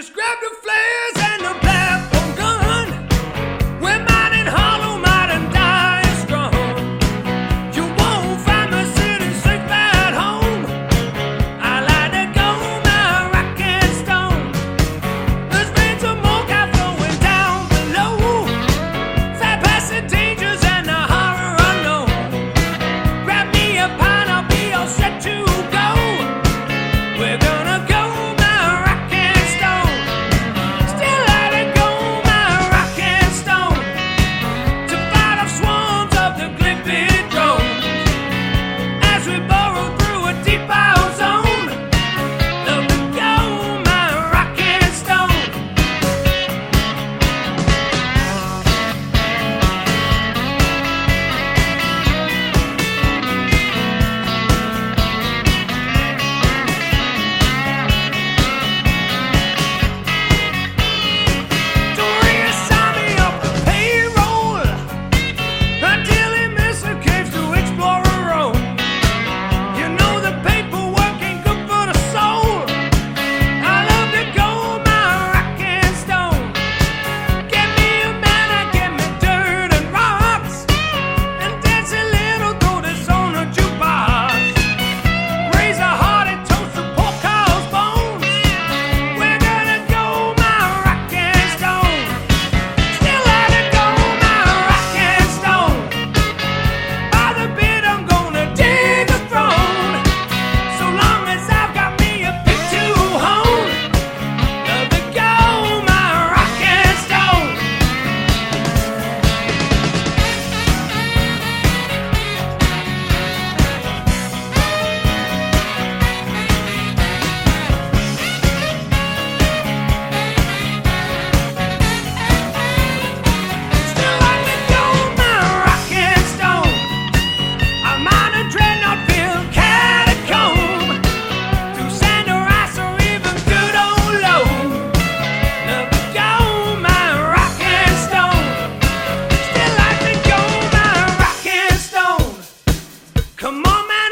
just grab the flares and the platform gun. We're mighty hollow, mighty dying strong. You won't find me sitting safe at home. I like to go my rock and stone. There's been some more cat flowing down below. Fat past the dangers and the horror unknown. Grab me a pint, I'll be all set to go. We're gonna go my rock and stone. Still let it go my rock and stone. To fight off swarms of the glimpid drones. As we burrow through a deep out zone. Let me go my rock and stone. Don't reassign me off the payroll until he misbehaves to explore her own. You know the paperwork ain't good for the soul. I love to go my rock and stone. Get me a man, get me dirt and rocks, and dance a little through this on a jukebox. Raise a heart and toast to pork cow's bones. We're gonna go my rock and stone. Still let it go my rock and stone. By the bit I'm gonna dig a throne. So long as I've got me a pig to hone. Love to go my rock and stone. Still like to go my rock and stone. I'm on a dreadnought filled catacomb. Through sand or ice or even good old low. Love to go my rock and stone. Still like to go my rock and stone. Come on, man.